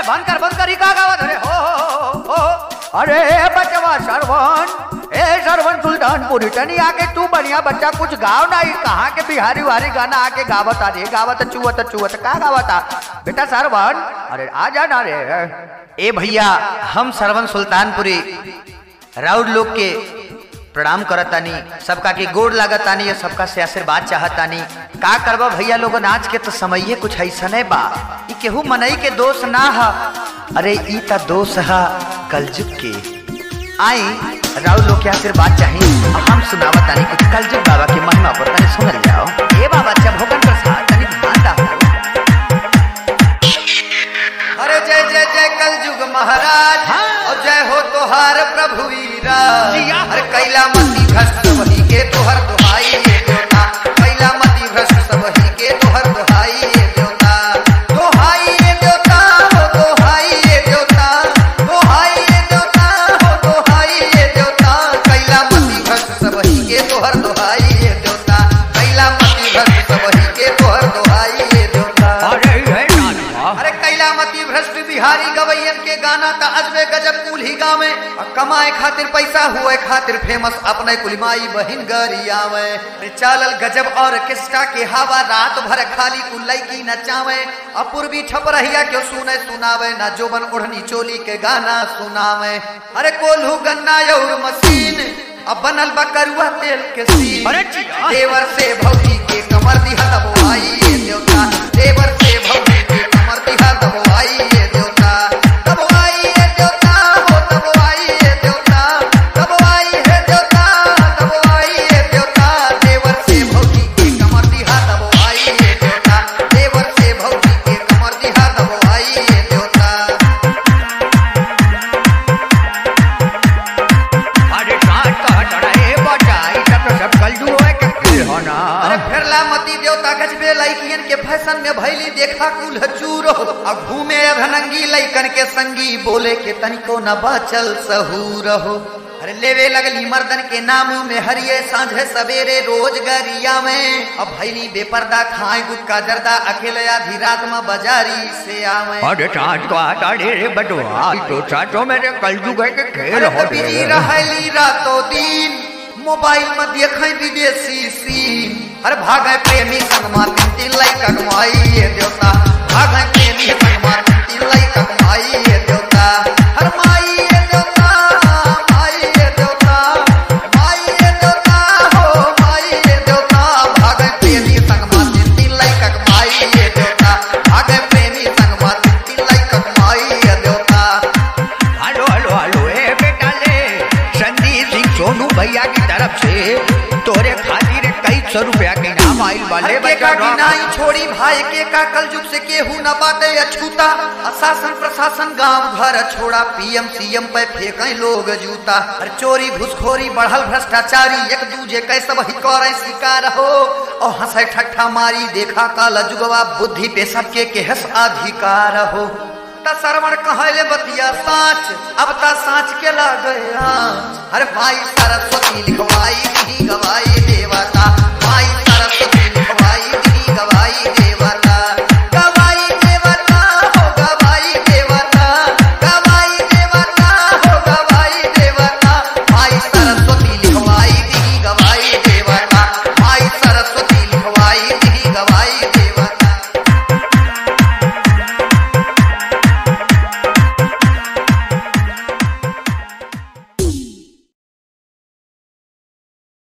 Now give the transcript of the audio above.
बंद कर का गावत अरे हो अरे बचवा सरवन सुल्तानपुरी तनी आके तू बढ़िया बच्चा कुछ गाओ ना। कहाँ के बिहारी वारी गाना आके गावत आ रे गावत चुवत का गावता बेटा सरवन अरे आ जा ना रे। ए भैया हम सरवन सुल्तानपुरी राउड लोग के प्रणाम करतानी, सबका के गोड़ लागतानी, सबका से आशीर्वाद चाहतानी। का करबा भैया लोगन आज के तो समय कुछ ऐसा नहीं बा, ई केहू मनई के दोष ना हा, अरे ई ता दोष हा कलजुग के। आई राउड लोग के आशीर्वाद चाहिए, हम सुनावतानी कुछ कलजुग बाबा की महिमा पर तनी सुनल जाओ। ए बाबा जब भोगन प्रसाद तनी ध्यान दा। अरे जय जय जय कलजुग महाराज और जय हो तोहार प्रभु वीरा। अरे कैला मती भ्रष्ट वही के तोहर दुहाई ये देवता, कैला मती भ्रष्ट सबही के तोहर दुहाई ये देवता, दुहाई ये देवता हो दुहाई ये देवता, दुहाई ये देवता हो दुहाई ये देवता, कैला मती भ्रष्ट सबही के तोहर दुहाई ये देवता, कैला मती भ्रष्ट सबही के तोहर दुहाई ये देवता। अरे कैलामती भ्रष्ट बिहारी गवैयन के गाना ता अजबे गजब कुल ही गावे, कमाए खातिर पैसा हुए खातिर फेमस अपने कुलमाई बहिन गरियावे। चालल गजब और किस्टा के हवा रात भर खाली कुल्लई की नचावे, अपूर्वी ठपरहिया क्यों सुने सुनावे ना जोबन ओढ़नी चोली के गाना सुनावे। अरे कोल्हू गन्ना और मशीन अब बनल बकरुआ तेल के सीन, देवर से भौजी के कमर दिहा दबवाई ये देवता, देवर से भौजी के कमर दिहा दबवाई ये देवता, दबवाई ये देवता हो दबवाई ये देवता, दबवाई ये देवता दबवाई ये देवता, देवर से भौजी के कमर दिहा दबवाई ये देवता, देवर से भौजी के कमर दिहा दबवाई ये देवता। अरे फिरला मती देवता गजबे लइकियन के फैशन में भैली देखा कुल चूर हो, अब घूमे अधनंगी लइकन के संगी बोले के तनिको न बाचल सहूर हो। अरे लेवे लगली मर्दन के नाम में हरिये सांझे सवेरे रोज गरिया में, अब भैली बेपर्दा खाए गुटका जर्दा अकेले आधी रात में बाजारी से आवे। अरे चाट तो आता रे बटवा तो चाटो मेरे कलजुग के खेल हो बिजी रहली रातों दिन मोबाइल में देखे विदेशी सीन, अरे भागे प्रेमी संगमा तीन लइका कमाई ये देवता, भागे प्रेमी संगमा तीन लइका कमाई ये देवता, हर माई ये देवता माई ये देवता, माई ये देवता हो माई ये देवता, भागे प्रेमी संगमा तीन लइका कमाई ये देवता, भागे प्रेमी संगमा तीन लइका कमाई ये देवता। हेलो हेलो हेलो ए बेटा ले संदीप सिंह सोनू भैया की तरफ से तोरे खातिर कई 100 रुपया के इनाम आइल वाले बेटा की नाई छोड़ी भाई के का कलजुग से केहू न बाटे अछूता, शासन प्रशासन गांव घर छोड़ा पीएम सीएम पे फेंके लोग जूता, हर चोरी घुसखोरी बढ़ल भ्रष्टाचारी एक दूजे के सब ही करे शिकार हो, और हंसे ठट्ठा मारी देखा कलजुगवा बुद्धि पे सबके केहस अधिकार हो। सरवण कहले बतिया साच अब ता साच के ला गया, हर भाई सरस्वती लिखवाई गवाई